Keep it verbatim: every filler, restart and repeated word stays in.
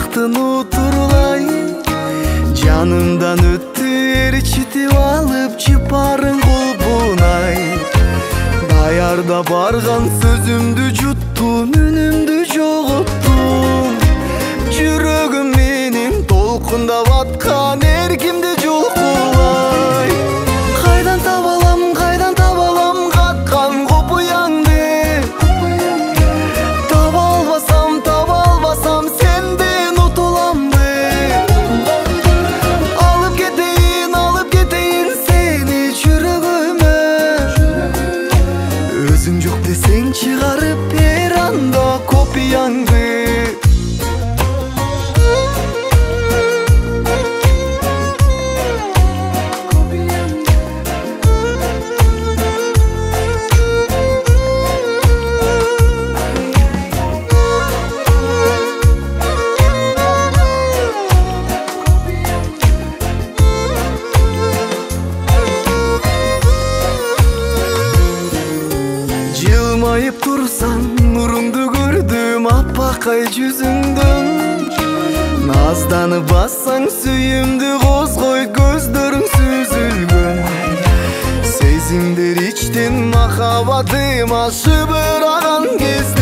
бактын утурлай. Жанымдан өттү ээрчитип алып чыпарын кулбунай. Даярда барган сөзүмдү жуттум, үнүмдү жоготтум. Жүрөгүм менин толкундап аткан эркимди жулкулай. Кайдан табалам, кайдан табалам каккан копуяңды. Таба албасам, таба албасам сенден утуламды. Алып кетейин, алып кетейин сени жүрөгүмө. Өзүң жок десең чыгарып бер анда копияңды. Жылмайып турсаң нуруңду көрдүм аппакай жүзүңдөн. Назданып бассаң сүйүмдү козгой көздөрүң сүзүлгөн. Сезимдер ичтен махаббатыма шыбыраган кезде